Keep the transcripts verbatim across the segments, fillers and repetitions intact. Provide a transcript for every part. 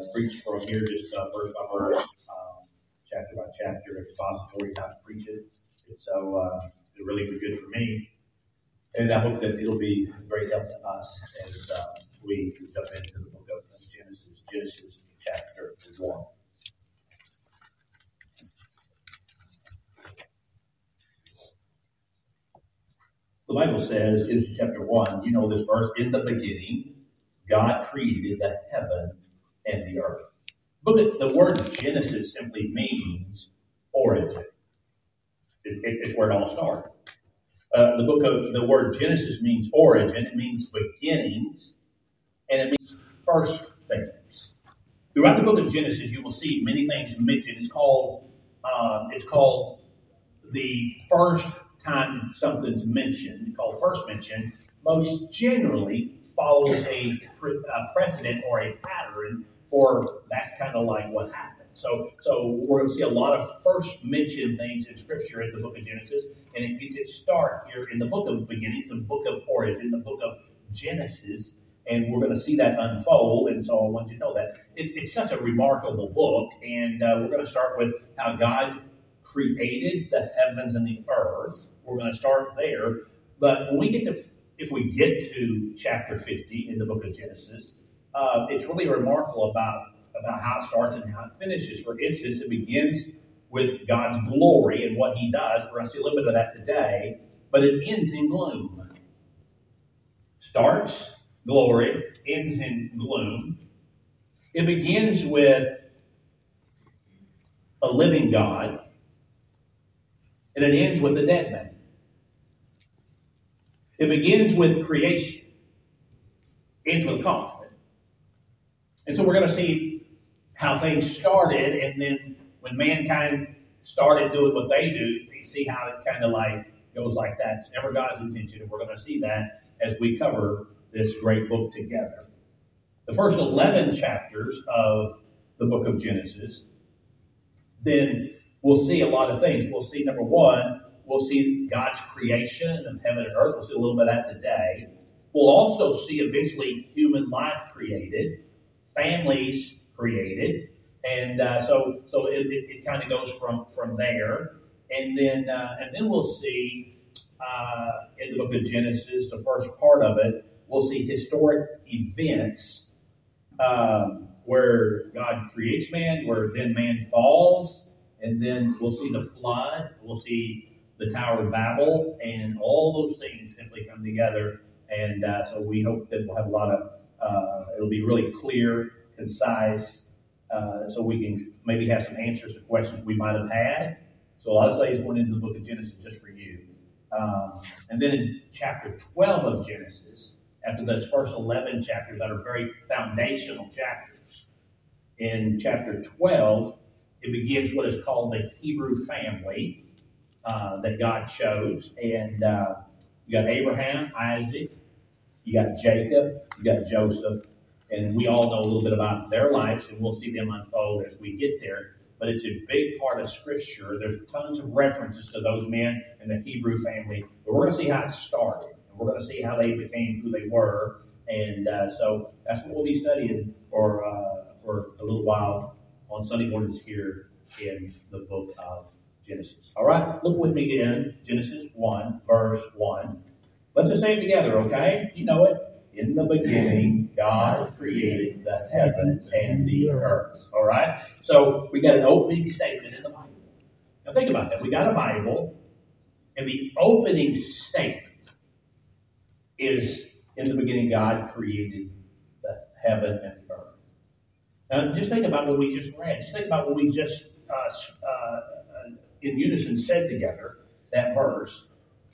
preach from here just uh, verse by verse, um, chapter by chapter, expository how to preach it. And so uh, it really be good for me. And I hope that it'll be a great help to us as uh, we jump into the book of Genesis, Genesis chapter one. The Bible says, Genesis chapter one, you know this verse, in the beginning, God created the heaven and the earth. Look at the word Genesis simply means origin. It, it, it's where it all started. Uh, the book of the word Genesis means origin. It means beginnings, and it means first things. Throughout the book of Genesis, you will see many things mentioned. It's called uh, it's called the first time something's mentioned. It's called first mention. Most generally follows a, pre- a precedent or a pattern, or that's kind of like what happened. So, so we're going to see a lot of first mentioned things in Scripture in the book of Genesis, and it gets its start here in the book of beginnings, the book of origin, the book of Genesis, and we're going to see that unfold. And so I want you to know that it, it's such a remarkable book, and uh, we're going to start with how God created the heavens and the earth. We're going to start there, but when we get to if we get to chapter fifty in the book of Genesis, uh, it's really remarkable about about how it starts and how it finishes. For instance, it begins with God's glory and what He does. We're going to see a little bit of that today, but it ends in gloom. Starts glory, ends in gloom. It begins with a living God, and it ends with a dead man. It begins with creation, ends with conflict. And so we're going to see how things started, and then when mankind started doing what they do, you see how it kind of like goes like that. It's never God's intention, and we're going to see that as we cover this great book together. The first eleven chapters of the book of Genesis, then we'll see a lot of things. We'll see, number one, we'll see God's creation of heaven and earth. We'll see a little bit of that today. We'll also see eventually human life created, families created, and uh, so so it, it, it kind of goes from, from there. And then uh, and then we'll see uh, in the book of Genesis, the first part of it, we'll see historic events um, where God creates man, where then man falls, and then we'll see the flood. We'll see the Tower of Babel, and all those things simply come together. And uh, so we hope that we'll have a lot of, uh, it'll be really clear, concise, uh, so we can maybe have some answers to questions we might have had. So a lot of studies going into the book of Genesis just for you. Um, and then in chapter twelve of Genesis, after those first eleven chapters that are very foundational chapters, in chapter twelve, it begins what is called the Hebrew family. Uh, that God chose, and uh, you got Abraham, Isaac, you got Jacob, you got Joseph, and we all know a little bit about their lives, and we'll see them unfold as we get there. But it's a big part of Scripture. There's tons of references to those men in the Hebrew family, but we're going to see how it started, and we're going to see how they became who they were, and uh, so that's what we'll be studying for uh, for a little while on Sunday mornings here in the book of Genesis. All right, look with me again. Genesis one, verse one. Let's just say it together, okay? You know it. In the beginning, God created the heavens and the earth. All right? So we got an opening statement in the Bible. Now think about that. We got a Bible, and the opening statement is, in the beginning, God created the heaven and the earth. Now just think about what we just read. Just think about what we just uh, uh, in unison said together, that verse.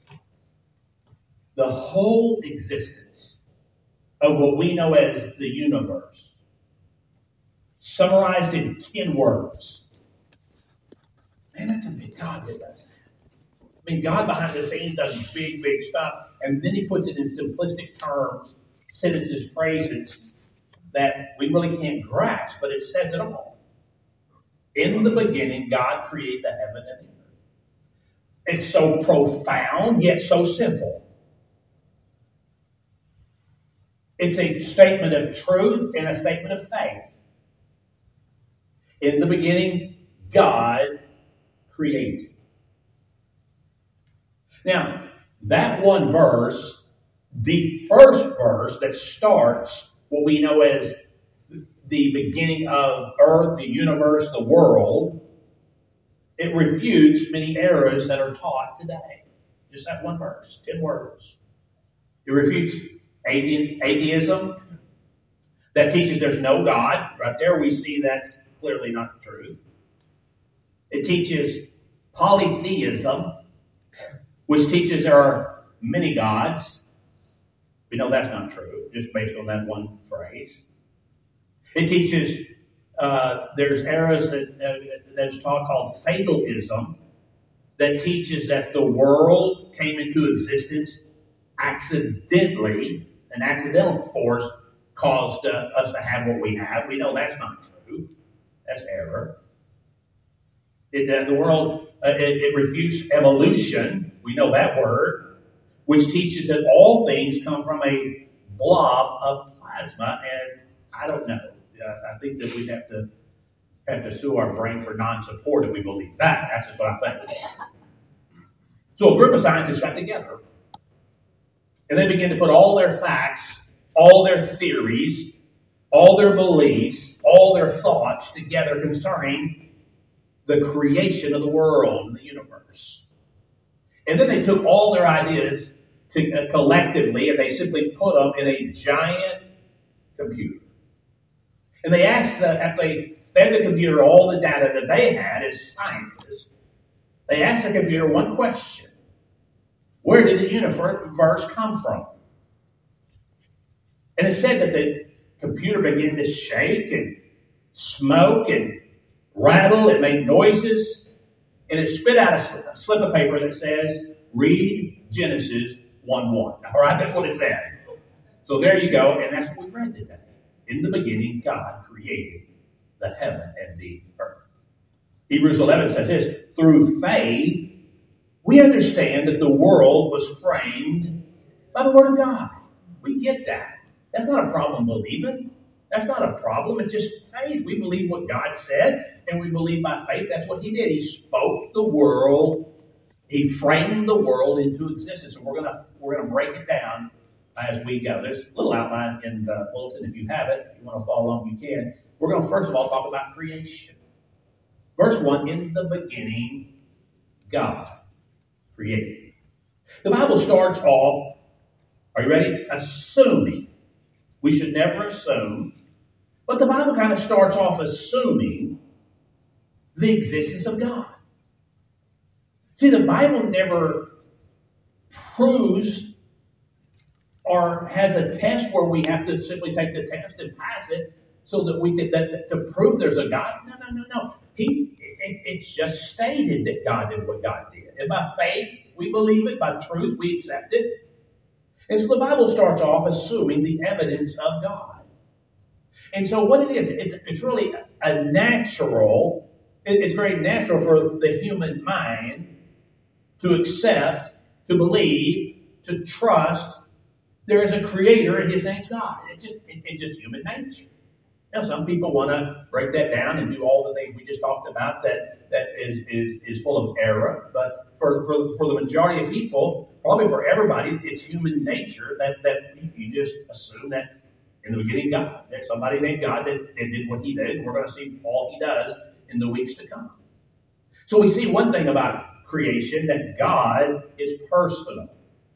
The whole existence of what we know as the universe, summarized in ten words. Man, that's a big God that does that. I mean, God behind the scenes does big, big stuff, and then He puts it in simplistic terms, sentences, phrases that we really can't grasp, but it says it all. In the beginning, God created the heaven and the earth. It's so profound, yet so simple. It's a statement of truth and a statement of faith. In the beginning, God created. Now, that one verse, the first verse that starts what we know as the beginning of earth, the universe, the world, it refutes many errors that are taught today. Just that one verse, ten words. It refutes atheism that teaches there's no God. Right there we see that's clearly not true. It teaches polytheism, which teaches there are many gods. We know that's not true, just based on that one phrase. It teaches uh, there's errors that uh, there's talk called fatalism that teaches that the world came into existence accidentally. An accidental force caused uh, us to have what we have. We know that's not true. That's error. It, uh, the world, uh, it, it refutes evolution. We know that word, which teaches that all things come from a blob of plasma, and I don't know. Uh, I think that we have to have to sue our brain for non-support if we believe that. That's just what I think. So a group of scientists got together, and they began to put all their facts, all their theories, all their beliefs, all their thoughts together concerning the creation of the world and the universe. And then they took all their ideas to, uh, collectively, and they simply put them in a giant computer. And they asked, the, after they fed the computer all the data that they had as scientists, they asked the computer one question. Where did the universe come from? And it said that the computer began to shake and smoke and rattle and make noises. And it spit out a slip of paper that says, read Genesis one one. All right, that's what it said. So there you go, and that's what we read today. In the beginning, God created the heaven and the earth. Hebrews eleven says this, through faith, we understand that the world was framed by the Word of God. We get that. That's not a problem believing. That's not a problem. It's just faith. We believe what God said, and we believe by faith that's what He did. He spoke the world. He framed the world into existence. And we're gonna we're gonna break it down as we go. There's a little outline in the bulletin if you have it. If you want to follow along, you can. We're going to first of all talk about creation. Verse one, in the beginning, God created. The Bible starts off, are you ready? Assuming. We should never assume. But the Bible kind of starts off assuming the existence of God. See, the Bible never proves or has a test where we have to simply take the test and pass it so that we could that, to prove there's a God. No, no, no, no. He, it, it's just stated that God did what God did. And by faith, we believe it. By truth, we accept it. And so the Bible starts off assuming the evidence of God. And so what it is, it's, it's really a natural, it, it's very natural for the human mind to accept, to believe, to trust there is a creator and his name's God. It's just, it, it's just human nature. Now, some people want to break that down and do all the things we just talked about that, that is, is, is full of error. But for, for, for the majority of people, probably for everybody, it's human nature that, that you just assume that in the beginning, God. There's somebody named God that, that did what He did. And we're going to see all He does in the weeks to come. So we see one thing about creation, that God is personal.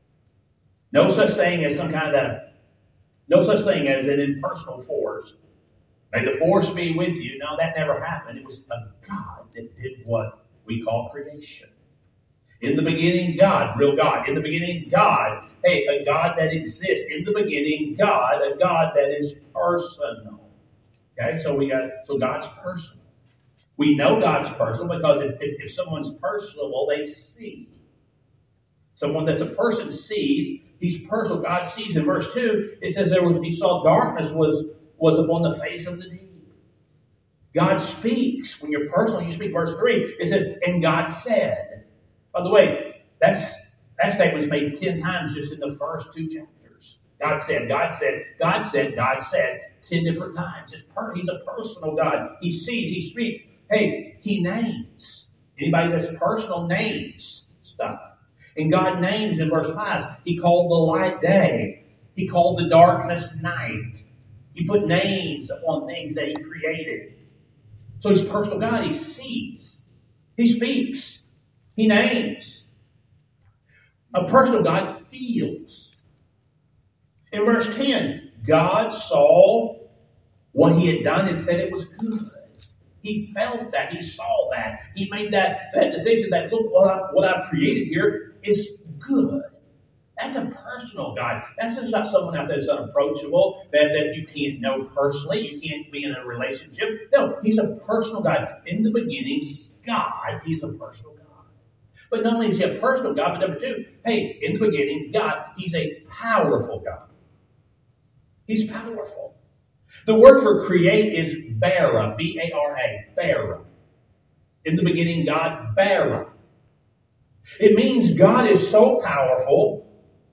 No such thing as some kind of, no such thing as an impersonal force. May the force be with you. No, that never happened. It was a God that did what we call creation. In the beginning, God, real God. In the beginning, God. Hey, a God that exists. In the beginning, God, a God that is personal. Okay, so we got, so God's personal. We know God's personal because if, if, if someone's personal, well, they see. Someone that's a person sees, he's personal. God sees. In verse two, it says there was, he saw darkness was, was upon the face of the deep. God speaks. When you're personal, you speak. Verse three, it says, and God said. By the way, that's that statement's made ten times just in the first two chapters. God said, God said, God said, God said, ten different times. It's per- he's a personal God. He sees, he speaks. Hey, he names. Anybody that's personal names stuff. And God names in verse five. He called the light day. He called the darkness night. He put names upon things that he created. So he's a personal God. He sees. He speaks. He names. A personal God feels. In verse ten, God saw what he had done and said it was good. He felt that. He saw that. He made that, that decision that, look, what, I, what I've created here is good. That's a personal God. That's just not someone out there that's unapproachable, that, that you can't know personally. You can't be in a relationship. No, he's a personal God. In the beginning, God, he's a personal God. But not only is he a personal God, but number two, hey, in the beginning, God, he's a powerful God. He's powerful. The word for create is bara, B A R A, bara. In the beginning, God, bara. It means God is so powerful,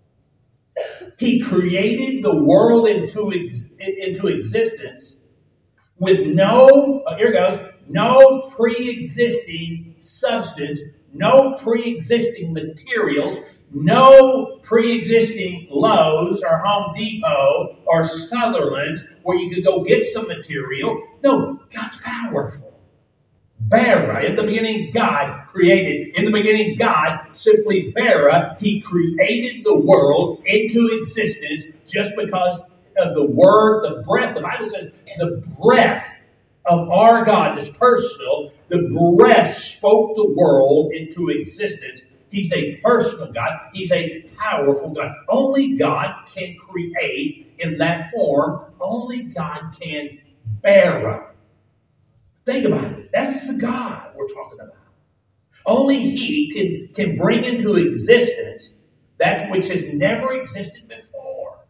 he created the world into, ex- into existence with no, oh, here goes, no pre-existing substance, no pre-existing materials, no pre-existing Lowe's or Home Depot or Sutherland's where you could go get some material. No, God's powerful. Bara, in the beginning, God created. In the beginning, God, simply bara, he created the world into existence just because of the word, the breath. The Bible says the breath of our God is personal. The breath spoke the world into existence. He's a personal God. He's a powerful God. Only God can create in that form. Only God can bara. Think about it. That's the God we're talking about. Only he can, can bring into existence that which has never existed before.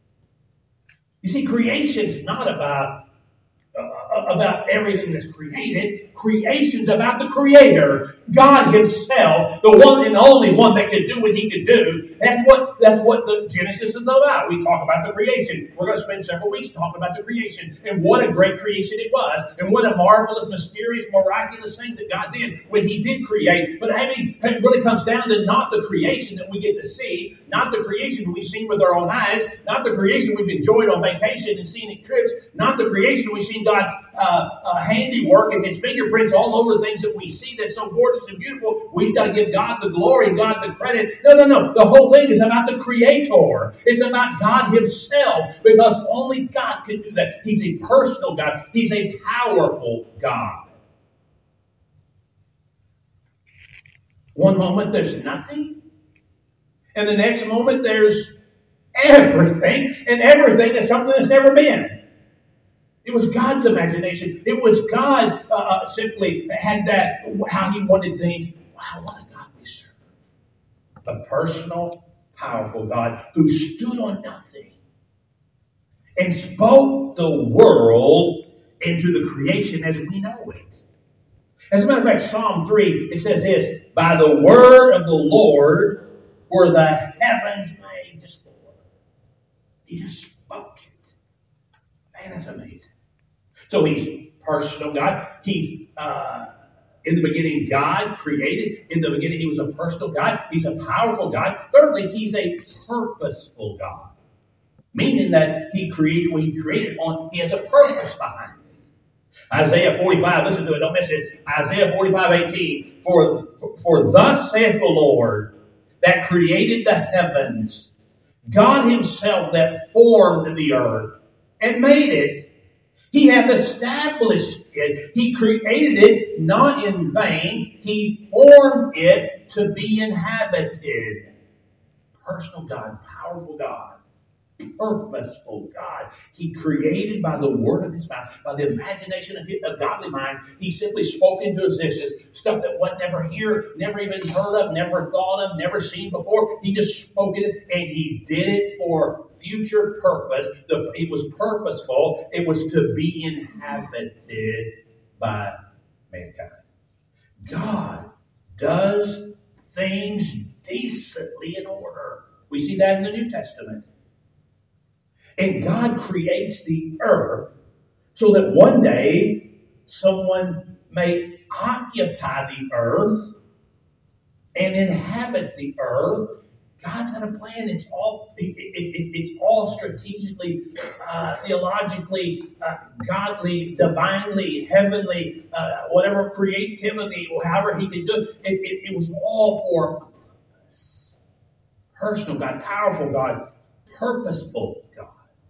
You see, creation's not about Uh, about everything that's created. Creation's about the Creator, God Himself, the one and only one that could do what He could do. That's what that's what the Genesis is about. We talk about the creation. We're going to spend several weeks talking about the creation and what a great creation it was, and what a marvelous, mysterious, miraculous thing that God did when He did create. But I mean, it really comes down to not the creation that we get to see, not the creation we've seen with our own eyes, not the creation we've enjoyed on vacation and scenic trips, not the creation we've seen God's uh, uh, handiwork and His fingerprints all over things that we see that's so gorgeous and beautiful. We've got to give God the glory and God the credit. No, no, no. The whole thing is about the Creator. It's about God Himself, because only God can do that. He's a personal God. He's a powerful God. One moment there's nothing, and the next moment there's everything, and everything is something that's never been. It was God's imagination. It was God uh, simply had that, how He wanted things. Wow, what a God we serve. A personal, powerful God who stood on nothing and spoke the world into the creation as we know it. As a matter of fact, Psalm three, it says this, by the word of the Lord were the heavens made. Just the word. He just spoke it. Man, that's amazing. So He's personal God. He's, uh, in the beginning, God created. In the beginning, He was a personal God. He's a powerful God. Thirdly, He's a purposeful God. Meaning that He created what He created on, He has a purpose behind it. Isaiah forty-five, listen to it, don't miss it. Isaiah forty-five, eighteen. For, for thus saith the Lord that created the heavens, God Himself that formed the earth and made it. He hath established it. He created it not in vain. He formed it to be inhabited. Personal God, powerful God, purposeful God. He created by the word of His mouth, by the imagination of a godly mind. He simply spoke into existence stuff that was never here, never even heard of, never thought of, never seen before. He just spoke it, and He did it for future purpose. The, it was purposeful. It was to be inhabited by mankind. God does things decently in order. We see that in the New Testament. And God creates the earth so that one day someone may occupy the earth and inhabit the earth. God's got a plan. It's all it, it, it, it's all strategically, uh, theologically, uh, godly, divinely, heavenly, uh, whatever creativity or however He could do it. It, it. It was all for a purpose. Personal God, powerful God, purposeful God.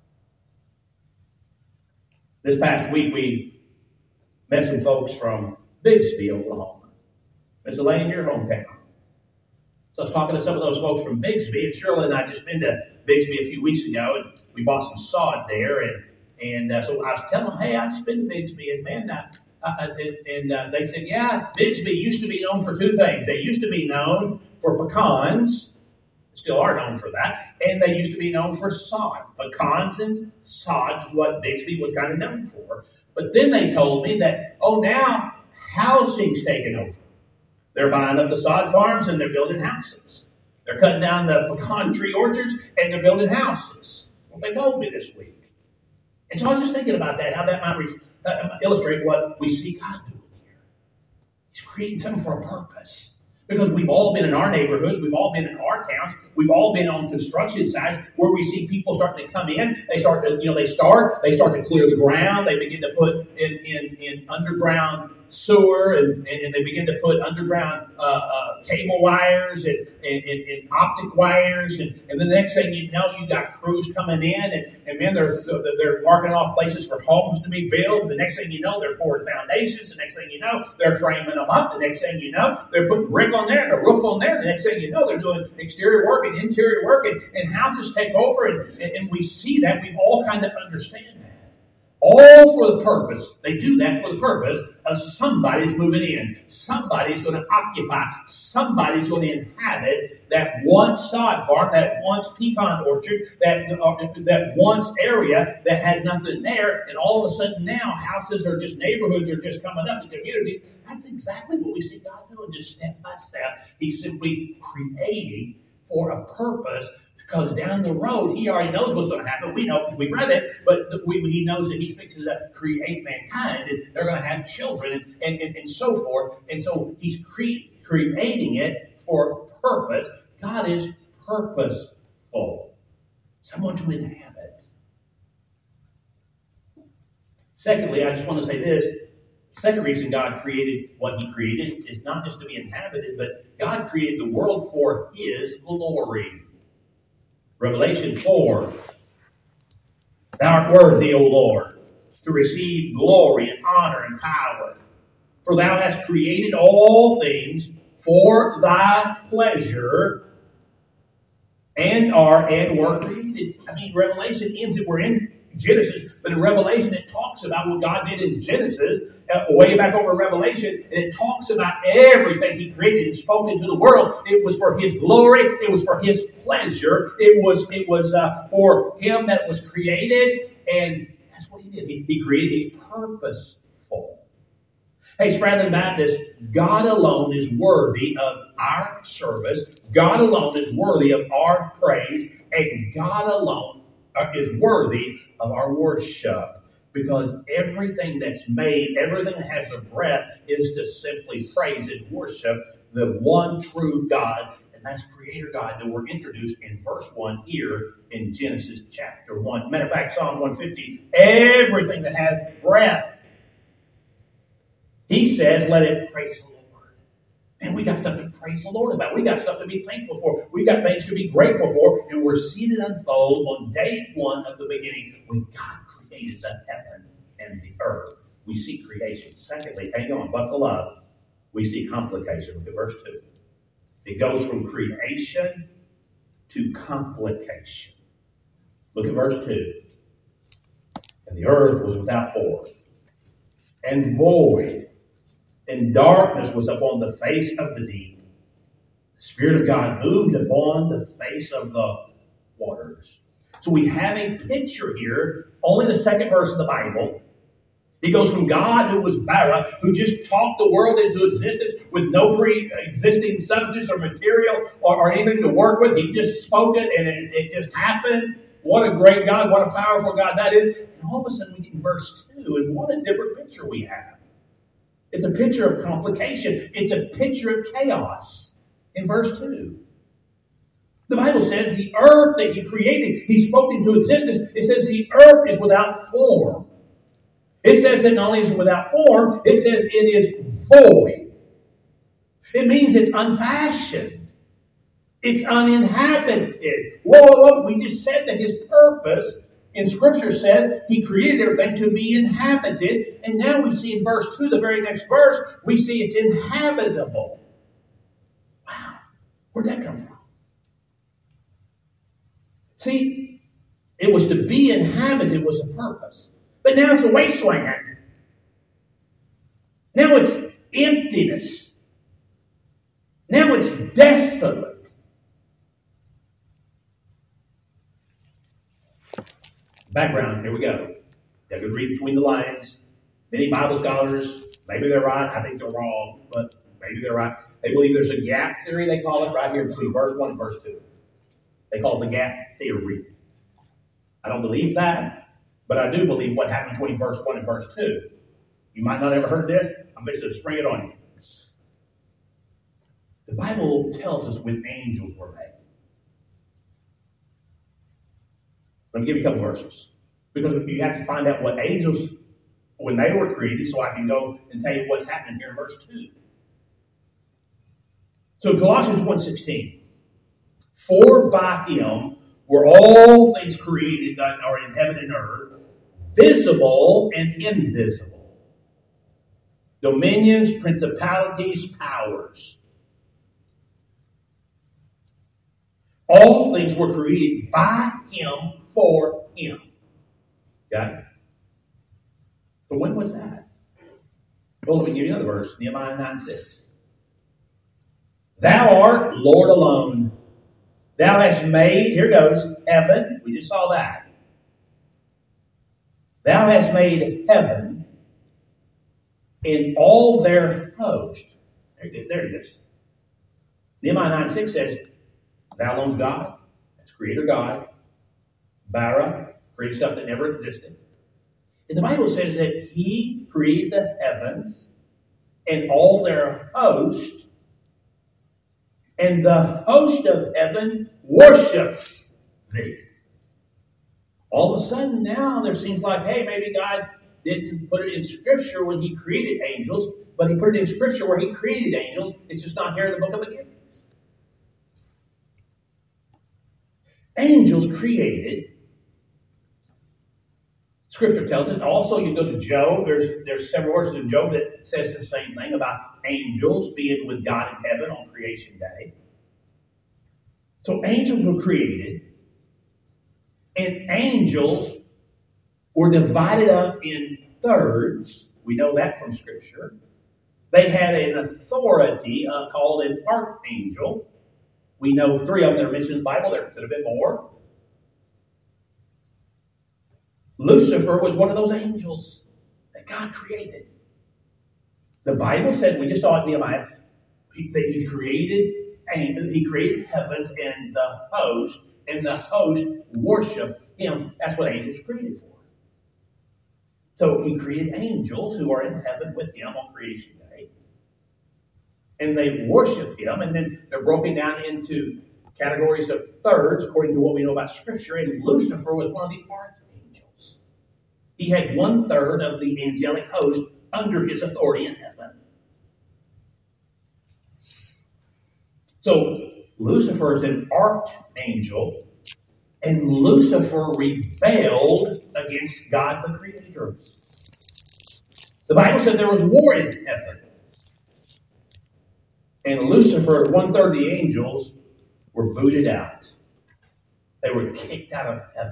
This past week we met some folks from Bixby, Oklahoma. Miss Elaine, your hometown. So I was talking to some of those folks from Bixby, and Shirley and I just been to Bixby a few weeks ago, and we bought some sod there, and and uh, so I was telling them, hey, I just been to Bixby, and man, uh, uh, and, and uh, they said, yeah, Bixby used to be known for two things. They used to be known for pecans, still are known for that, and they used to be known for sod. Pecans and sod is what Bixby was kind of known for. But then they told me that, oh, now housing's taken over. They're buying up the sod farms and they're building houses. They're cutting down the pecan tree orchards and they're building houses. Well, they told me this week. And so I was just thinking about that, how that might re- uh, illustrate what we see God doing here. He's creating something for a purpose. Because we've all been in our neighborhoods, we've all been in our towns, we've all been on construction sites where we see people starting to come in. They start to, you know, they start, they start to clear the ground. They begin to put in, in, in underground sewer, and, and, and they begin to put underground uh, uh, cable wires and, and, and, and optic wires. And, and then the next thing you know, you got crews coming in, and, and then they're, they're marking off places for homes to be built. The next thing you know, they're pouring foundations. The next thing you know, they're framing them up. The next thing you know, they're putting brick on there and a roof on there. The next thing you know, they're doing exterior work and interior work, and, and houses take over, and, and, and we see that. We all kind of understand that. All for the purpose, they do that for the purpose of somebody's moving in. Somebody's going to occupy. Somebody's going to inhabit that one sod farm, that once pecan orchard, that, uh, that once area that had nothing there. And all of a sudden now, houses are just, neighborhoods are just coming up in communities. That's exactly what we see God doing, just step by step. He's simply creating for a purpose. Because down the road, He already knows what's going to happen. We know because we've read it, but we, He knows that He's fixing to create mankind, and they're going to have children, and, and, and, and so forth. And so He's cre- creating it for purpose. God is purposeful. Someone to inhabit. Secondly, I just want to say this. Second reason God created what He created is not just to be inhabited, but God created the world for His glory. Revelation four. Thou art worthy, O Lord, to receive glory and honor and power. For Thou hast created all things for Thy pleasure, and are and were created. I mean, Revelation ends it. We're in Genesis, but in Revelation it talks about what God did in Genesis, uh, way back over in Revelation, and it talks about everything He created and spoke into the world. It was for His glory. It was for His pleasure. It was it was uh, for Him that was created, and that's what He did. He, he created. He's purposeful. Hey, Spradlin Baptist, God alone is worthy of our service. God alone is worthy of our praise, and God alone is worthy of our worship, because everything that's made, everything that has a breath, is to simply praise and worship the one true God, and that's Creator God that we're introduced in verse one here in Genesis chapter one. Matter of fact, Psalm one fifty, everything that has breath, He says, let it praise the Lord. And we got stuff to praise the Lord about. We got stuff to be thankful for. We got things to be grateful for. And we're seeing it unfold on day one of the beginning when God created the heaven and the earth. We see creation. Secondly, hang on, buckle up. We see complication. Look at verse two. It goes from creation to complication. Look at verse two. And the earth was without form and void, and darkness was upon the face of the deep. The Spirit of God moved upon the face of the waters. So we have a picture here, only the second verse of the Bible. He goes from God, who was bara, who just talked the world into existence with no pre-existing substance or material or, or anything to work with. He just spoke it and it, it just happened. what a great God, what a powerful God that is. And all of a sudden we get in verse two, and what a different picture we have. It's a picture of complication. It's a picture of chaos in verse two. The Bible says the earth that He created, He spoke into existence. It says the earth is without form. It says that not only is it without form, it says it is void. It means it's unfashioned. It's uninhabited. Whoa, whoa, whoa. We just said that His purpose in Scripture says He created everything to be inhabited. And now we see in verse two, the very next verse, we see it's inhabitable. Wow. Where'd that come from? See, it was to be inhabited was the purpose. But now it's a wasteland. Now it's emptiness. Now it's desolate. Background, here we go. You could read between the lines. Many Bible scholars, maybe they're right, I think they're wrong, but maybe they're right. They believe there's a gap theory, they call it, right here between verse one and verse two. They call it the gap theory. I don't believe that, but I do believe what happened between verse one and verse two. You might not have ever heard this. I'm going to spring it on you. The Bible tells us when angels were made. Let me give you a couple verses. Because you have to find out what angels, when they were created, so I can go and tell you what's happening here in verse two. So Colossians one sixteen. For by Him were all things created that are in heaven and earth, visible and invisible, dominions, principalities, powers. All things were created by Him, for Him. Got it? So when was that? Well, let me give you another verse, Nehemiah nine six. Thou art Lord alone. Thou hast made, here goes, heaven. We just saw that. Thou hast made heaven in all their host. There it is. There it is. Nehemiah nine six says, Thou alone's God. That's Creator God. Bara, created stuff that never existed. And the Bible says that He created the heavens and all their host. And the host of heaven worships Thee. All of a sudden now there seems like, hey, maybe God didn't put it in Scripture when He created angels, but He put it in Scripture where He created angels. It's just not here in the book of beginnings. Angels created. Scripture tells us. Also, you go to Job. There's, there's several verses in Job that says the same thing about angels being with God in heaven on creation day. So angels were created. And angels were divided up in thirds. We know that from Scripture. They had an authority uh, called an archangel. We know three of them that are mentioned in the Bible. There could have been more. Lucifer was one of those angels that God created. The Bible said, we just saw it in Nehemiah, that He created angels, He created heavens and the host, and the host worship Him. That's what angels were created for. So He created angels who are in heaven with Him on creation day. And they worship Him, and then they're broken down into categories of thirds according to what we know about Scripture. And Lucifer was one of the archangels. He had one third of the angelic host under his authority in heaven. So Lucifer is an archangel, and Lucifer rebelled against God the Creator. The Bible said there was war in heaven. And Lucifer, one third of the angels, were booted out. They were kicked out of heaven.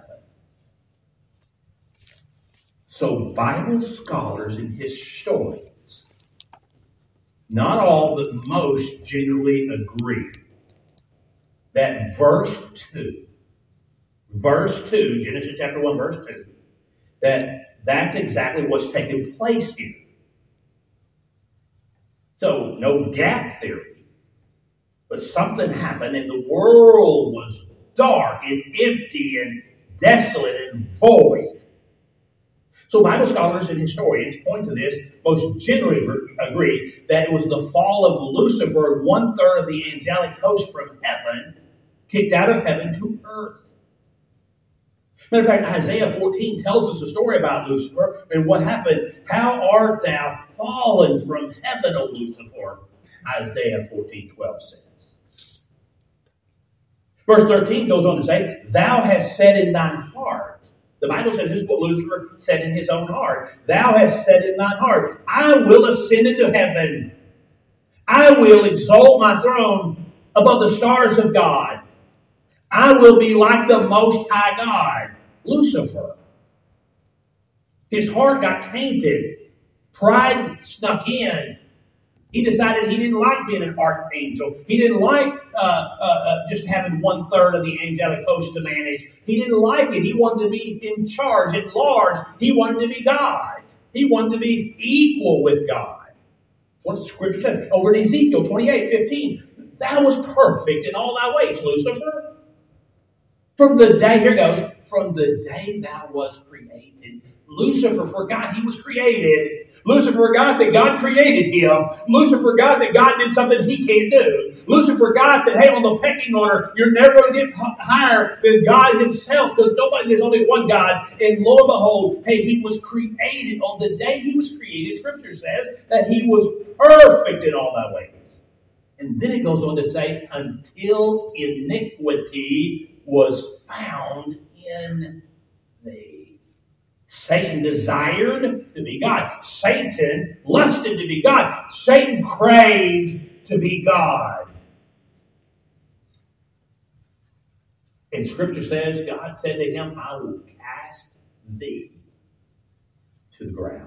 So Bible scholars and historians, not all but most, generally agree that verse two, verse two, Genesis chapter one, verse two, that that's exactly what's taking place here. So, no gap theory, but something happened and the world was dark and empty and desolate and void. So Bible scholars and historians point to this, most generally agree that it was the fall of Lucifer, one-third of the angelic host from heaven, kicked out of heaven to earth. Matter of fact, Isaiah fourteen tells us a story about Lucifer and what happened. How art thou fallen from heaven, O Lucifer? Isaiah fourteen twelve says. Verse thirteen goes on to say, thou hast said in thine heart. The Bible says this is what Lucifer said in his own heart. Thou hast said in thine heart, I will ascend into heaven. I will exalt my throne above the stars of God. I will be like the Most High God. Lucifer. His heart got tainted. Pride snuck in. He decided he didn't like being an archangel. He didn't like uh, uh, uh, just having one third of the angelic host to manage. He didn't like it. He wanted to be in charge, at large. He wanted to be God. He wanted to be equal with God. What the Scripture said over in Ezekiel twenty-eight fifteen. Thou was perfect in all thy ways, Lucifer. From the day, here goes, from the day thou was created. Lucifer forgot he was created. Lucifer forgot that God created him. Lucifer forgot that God did something he can't do. Lucifer forgot that, hey, on the pecking order, you're never going to get higher than God himself, because nobody, there's only one God. And lo and behold, hey, he was created. On the day he was created, Scripture says that he was perfect in all thy ways. And then it goes on to say, until iniquity was found in thee. Satan desired to be God. Satan lusted to be God. Satan craved to be God. And Scripture says, God said to him, I will cast thee to the ground.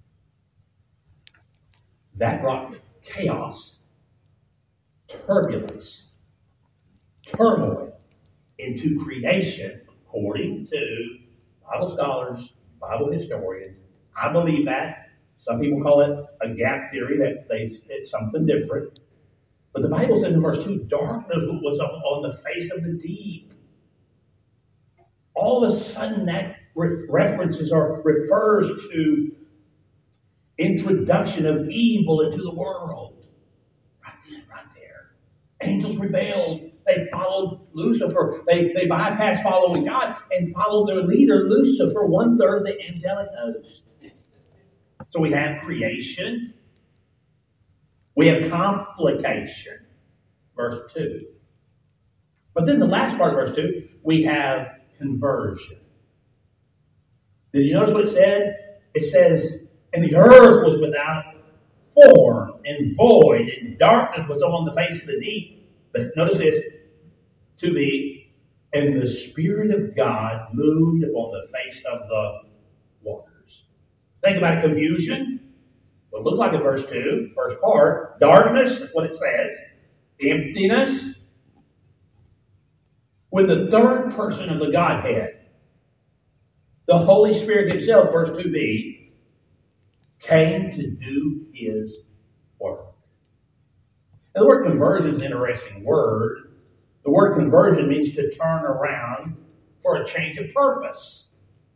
That brought chaos, turbulence, turmoil into creation, according to Bible scholars, Bible historians. I believe that. Some people call it a gap theory, that they, it's something different. But the Bible says in verse two, darkness was on the face of the deep. All of a sudden that references or refers to introduction of evil into the world. Right then, right there. Angels rebelled. They followed Lucifer. They, they bypassed following God and followed their leader, Lucifer, one third of the angelic host. So we have creation. We have complication. Verse two. But then the last part of verse two, we have conversion. Did you notice what it said? It says, and the earth was without form and void, and darkness was on the face of the deep. But notice this, to be, and the Spirit of God moved upon the face of the waters. Think about confusion. Well, it looks like in verse two, first part, darkness, that's what it says, emptiness. When the third person of the Godhead, the Holy Spirit himself, verse two b, came to do his work. Now, the word conversion is an interesting word. The word conversion means to turn around for a change of purpose.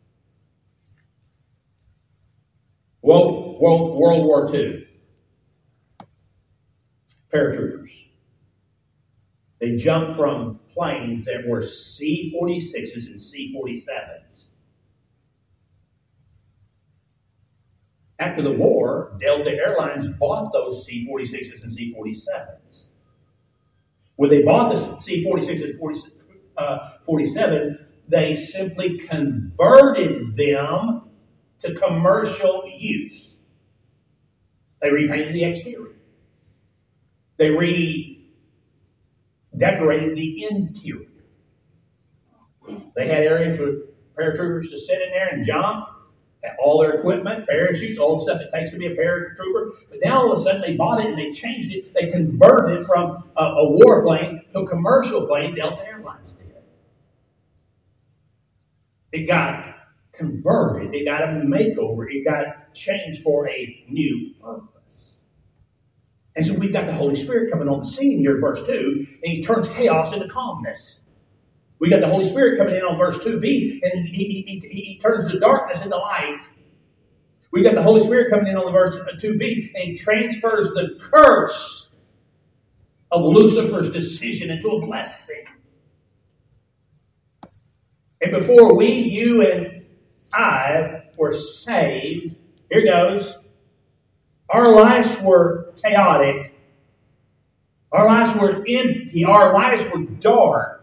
World, World, World War Two. Paratroopers. They jumped from planes that were C forty-sixes and C forty-sevens. After the war, Delta Airlines bought those C forty-sixes and C forty-sevens. When they bought the C forty-six and forty-seven, they simply converted them to commercial use. They repainted the exterior. They redecorated the interior. They had areas for paratroopers to sit in there and jump. All their equipment, parachutes, all the stuff it takes to be a paratrooper. But now all of a sudden they bought it and they changed it. They converted it from a, a war plane to a commercial plane. Delta Airlines did. It got converted. It got a makeover. It got changed for a new purpose. And so we've got the Holy Spirit coming on the scene here in verse two, and he turns chaos into calmness. We got the Holy Spirit coming in on verse two b, and he, he, he, he turns the darkness into light. We got the Holy Spirit coming in on verse two b, and he transfers the curse of Lucifer's decision into a blessing. And before we, you, and I were saved, here goes, our lives were chaotic. Our lives were empty. Our lives were dark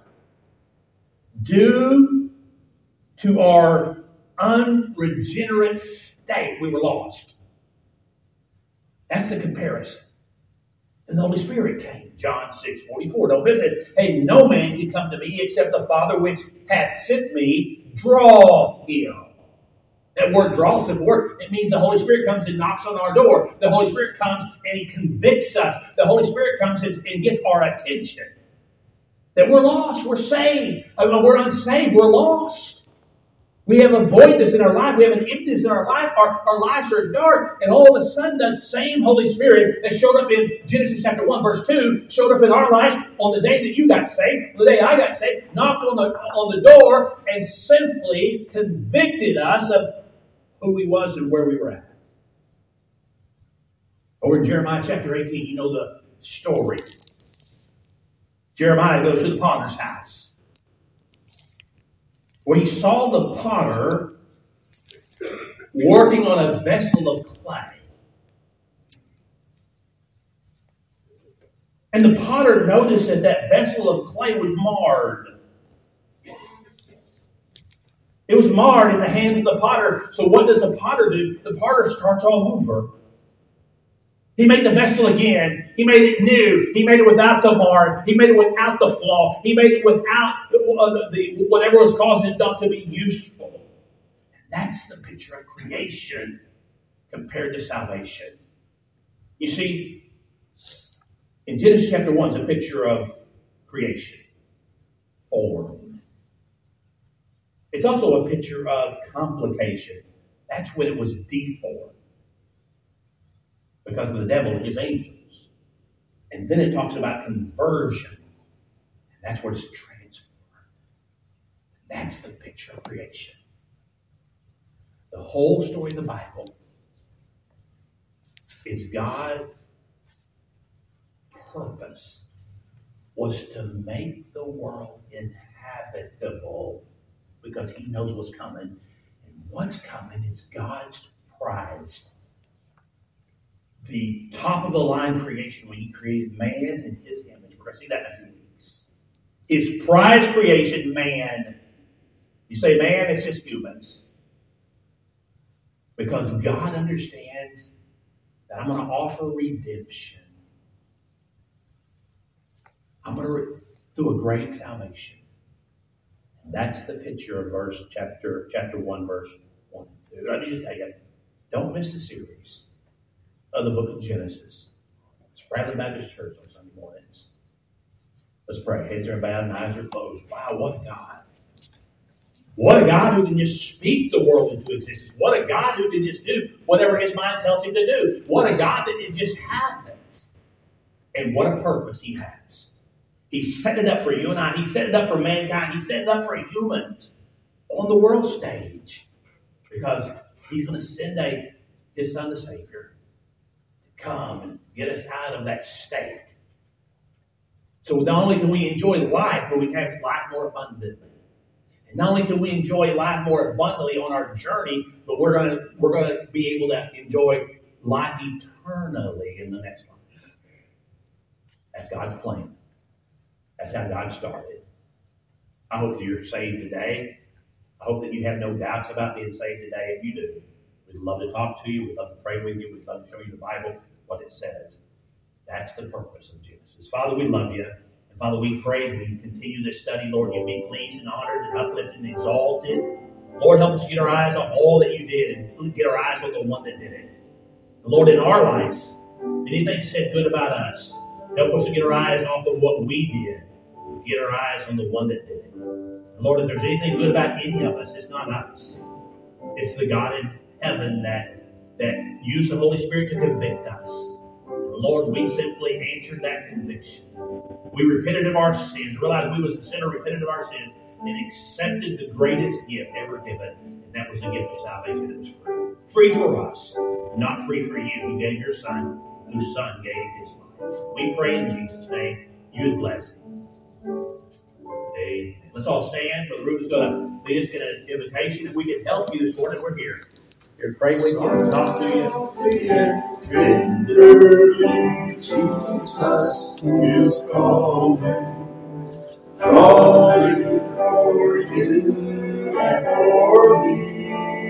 due to our unregenerate state. We were lost. That's the comparison. And the Holy Spirit came. John six forty-four. Don't miss it. Hey, no man can come to me except the Father which hath sent me draw him. That word draw is a word. It means the Holy Spirit comes and knocks on our door. The Holy Spirit comes and He convicts us. The Holy Spirit comes and, and gets our attention. That we're lost. We're saved. We're unsaved. We're lost. We have a voidness in our life. We have an emptiness in our life. Our, our lives are dark. And all of a sudden, the same Holy Spirit that showed up in Genesis chapter one, verse two, showed up in our lives on the day that you got saved, the day I got saved, knocked on the, on the door and simply convicted us of who He was and where we were at. Over in Jeremiah chapter eighteen, you know the story. Jeremiah goes to the potter's house, where he saw the potter working on a vessel of clay. And the potter noticed that that vessel of clay was marred. It was marred in the hands of the potter. So what does the potter do? The potter starts all over. He made the vessel again. He made it new. He made it without the mark. He made it without the flaw. He made it without uh, the, the whatever was causing it not to be useful. And that's the picture of creation compared to salvation. You see, in Genesis chapter one, it's a picture of creation, form. It's also a picture of complication. That's when it was deformed, because of the devil and his angels. And then it talks about conversion. And that's where it's transformed. That's the picture of creation. The whole story of the Bible is God's purpose was to make the world inhabitable, because He knows what's coming. And what's coming is God's prized, the top of the line creation when He created man in His image. We're going to see that in a few weeks. His prized creation, man. You say man, it's just humans. Because God understands that I'm going to offer redemption. I'm going to re- do a great salvation. And that's the picture of verse chapter chapter one, verse one and two. I need to tell you, don't miss the series of the book of Genesis. It's Bradley Baptist Church on Sunday mornings. Let's pray. Heads are bowed and eyes are closed. Wow, what a God. What a God who can just speak the world into existence. What a God who can just do whatever His mind tells Him to do. What a God that it just happens. And what a purpose He has. He set it up for you and I. He set it up for mankind. He set it up for humans on the world stage. Because He's going to send a, His Son, the Savior, come and get us out of that state. So not only can we enjoy life, but we can have life more abundantly. And not only can we enjoy life more abundantly on our journey, but we're going to we're going to be able to enjoy life eternally in the next life. That's God's plan. That's how God started. I hope that you're saved today. I hope that you have no doubts about being saved today. If you do, we'd love to talk to you. We'd love to pray with you. We'd love to show you the Bible, what it says. That's the purpose of Genesis. Father, we love you. And Father, we pray as we continue this study, Lord, you be pleased and honored and uplifted and exalted. Lord, help us get our eyes on all that you did and get our eyes on the one that did it. And Lord, in our lives, anything said good about us, help us to get our eyes off of what we did and get our eyes on the one that did it. And Lord, if there's anything good about any of us, it's not us. It's the God in heaven that, that used the Holy Spirit to convict us. Lord, we simply answered that conviction. We repented of our sins, realized we was a sinner, repented of our sins, and accepted the greatest gift ever given, and that was the gift of salvation. It was free. Free for us, not free for you, who gave your Son, whose Son gave His life. We pray in Jesus' name, you bless Him. Amen. Let's all stand. Brother Ruben's going to lead us in an invitation. If we can help you this morning, we're here. Here to pray with you, talk to you. Tenderly Jesus is calling. Calling for you and for me.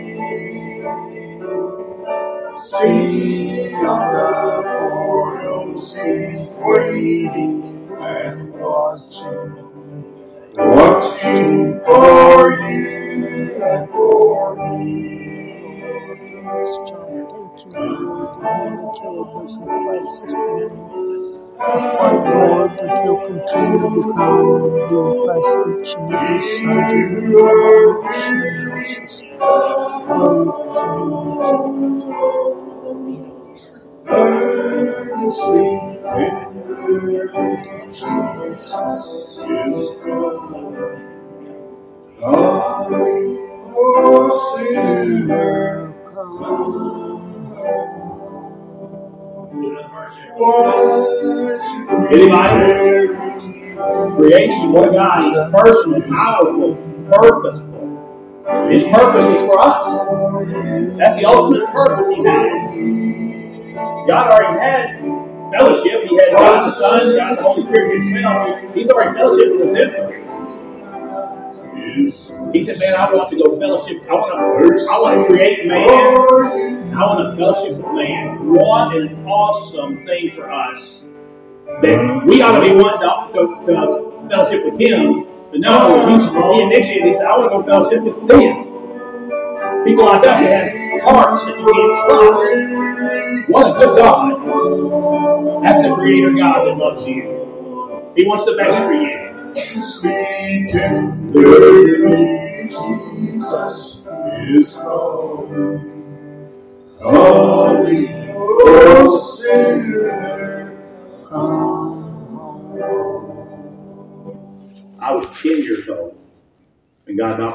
See on the portals He's waiting and watching. Watching for you and for me. Yes, John, thank you, Lord. The healing tables in place this morning. I pray, Lord, that you'll continue to come and be in place each and every Sunday in the name of Jesus. Pray for Earnestly, tenderly, Jesus is calling. Calling, oh sinner, come. Anybody? Creation, what God is personal, powerful, purposeful. His purpose is for us. That's the ultimate purpose He had. God already had fellowship. He had God the Son, God the Holy Spirit Himself. He's already fellowshiped with them. He said, man, I want to go fellowship. I want to, I want to create man. I want to fellowship with man. What an awesome thing for us. That we ought to be wanting to, to, to fellowship with Him. But no, He, he initiated, He said, I want to go fellowship with them. People like us that have hearts that you can't trust. What a good God. That's the Creator God that loves you. He wants the best for you. Sweet tenderly, Jesus is calling. Calling, oh sinner, come home. I was ten years old when God knocked